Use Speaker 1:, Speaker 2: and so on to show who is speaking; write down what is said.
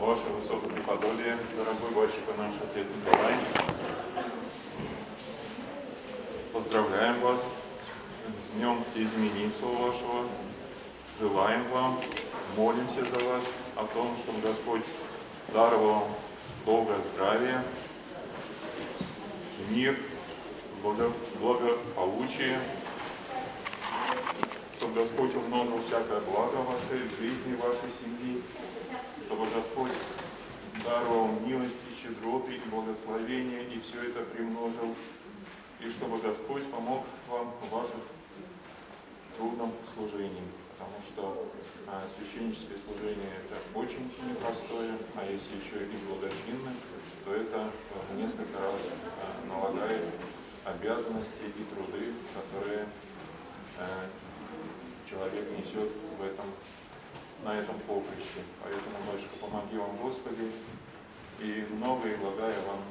Speaker 1: Ваше Высокопреподобие, дорогой батюшка наш отец Николай, поздравляем вас с днем Всеименинства вашего, желаем вам, молимся за вас о том, чтобы Господь даровал вам долгое здравие, мир, благополучие, чтобы Господь умножил всякое благо в вашей жизни, в вашей семьи, чтобы Господь даровал милости, щедроты и благословения, и все это примножил, и чтобы Господь помог вам в ваших трудном служении, потому что священническое служение это очень непростое, а если еще и благочинное, то это в несколько раз налагает обязанности и труды, которые человек несет на этом поприще. Поэтому, батюшка, помоги вам, Господи, и много и благая вам